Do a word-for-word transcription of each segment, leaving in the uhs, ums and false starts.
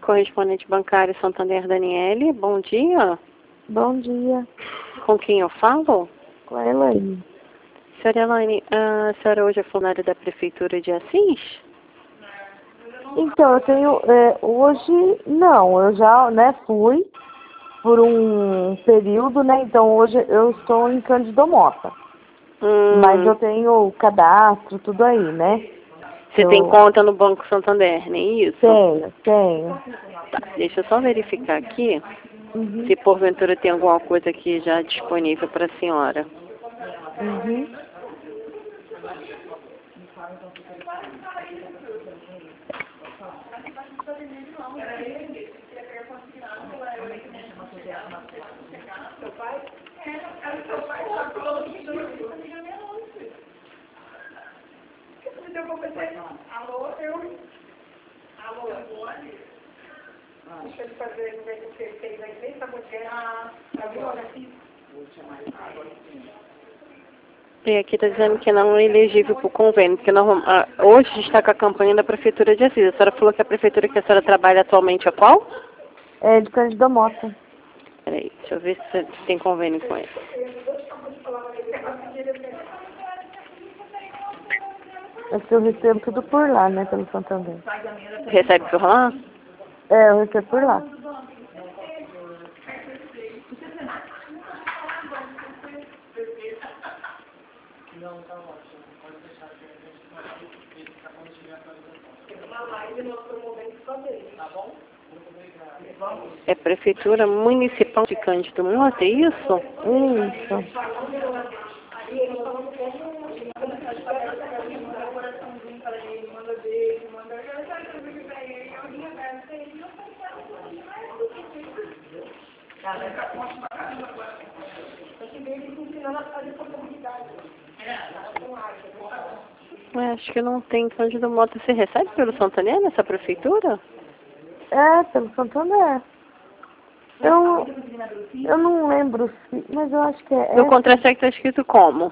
correspondente bancário Santander Daniele. Bom dia. Bom dia. Com quem eu falo? Com a Elaine. Senhora Elaine, a senhora hoje é funcionária da Prefeitura de Assis? Então, eu tenho... É, hoje, não. Eu já né, fui por um período, né? Então, hoje eu estou em Cândido Mota. Hum, Mas eu tenho cadastro, tudo aí, né? Você eu... tem conta no Banco Santander, não é isso? Tenho, tenho. Tá, deixa eu só verificar aqui Uhum. se porventura tem alguma coisa aqui já disponível para a senhora. Uhum. Alô, eu? Alô? Deixa eu fazer, ver o que você fez aí, vem essa mulher, a Viola aqui. E aqui está dizendo que não é elegível para o convênio, porque normal, ah, hoje está com a campanha da Prefeitura de Assis. A senhora falou que a Prefeitura que a senhora trabalha atualmente é qual? É de Cândido Mota. Peraí, deixa eu ver se tem convênio com ele. É que eu recebo tudo por lá, né? Pelo Santander. Recebe por lá? É, eu recebo por lá. É Prefeitura Municipal de Cândido Mota, é isso? Isso. É, acho que não tem Cândido Mota. Você recebe pelo Santander nessa prefeitura? É, pelo Santander. Eu, eu não lembro se... Mas eu acho que é... No essa. contra-cheque está escrito como?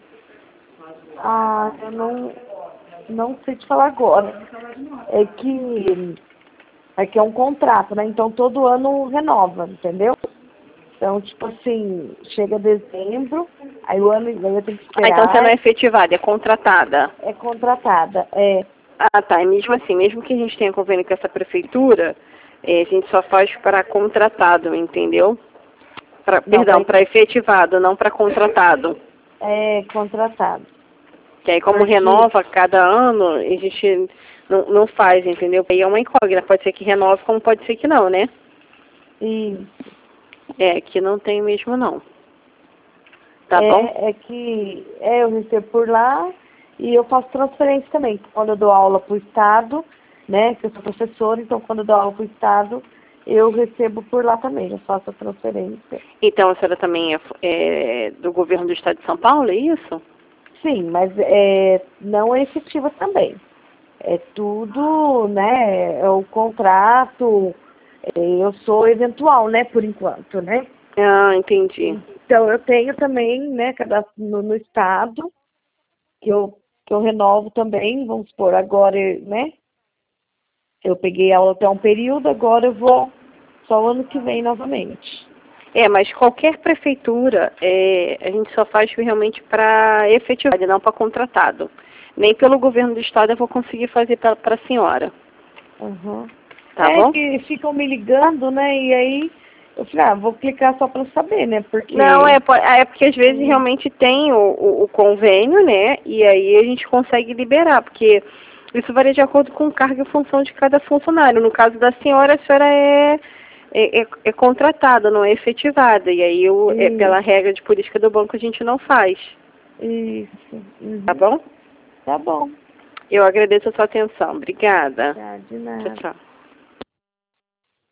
Ah, eu não... Não sei te falar agora. É que... É que é um contrato, né? Então todo ano renova, entendeu? Então, tipo assim, chega dezembro, aí o ano aí eu tenho que Ah, esperar. então você não é efetivada, é contratada. É contratada, é. Ah, tá. E mesmo assim, mesmo que a gente tenha convênio com essa prefeitura, eh, a gente só faz para contratado, entendeu? Pra, Não, perdão, pra, para efetivado, não para contratado. é contratado. Que aí como Porque, renova cada ano, a gente não, não faz, entendeu? Aí é uma incógnita, pode ser que renove como pode ser que não, né? isso. É, que não tem mesmo não. Tá é, bom? é que é, eu recebo por lá e eu faço transferência também. Quando eu dou aula para o Estado, né, que eu sou professora, então quando eu dou aula para o Estado, eu recebo por lá também, eu faço a transferência. Então a senhora também é, é do governo do Estado de São Paulo, é isso? Sim, mas é, não é efetiva também. É tudo, né, é o contrato, é, eu sou eventual, né, por enquanto, né? Ah, entendi. Então eu tenho também, né, cadastro no, no Estado, que eu, que eu renovo também, vamos supor, agora, né, eu peguei aula até um período, agora eu vou só o ano que vem novamente. É, mas qualquer prefeitura, é, a gente só faz realmente para efetividade, não para contratado. Nem pelo governo do estado eu vou conseguir fazer para a senhora. Uhum. Tá É bom? que ficam me ligando, né, e aí eu falei, ah, vou clicar só para saber, né, porque... Não, é, po- é porque às vezes realmente tem o, o, o convênio, né? E aí a gente consegue liberar, porque isso varia de acordo com o cargo e função de cada funcionário. No caso da senhora, a senhora é, é, é, é contratada, não é efetivada. E aí, eu, é, pela regra de política do banco, a gente não faz. Isso. Uhum. Tá bom? Tá bom. Eu agradeço a sua atenção. Obrigada. Tá, de Tchau, nada. tchau.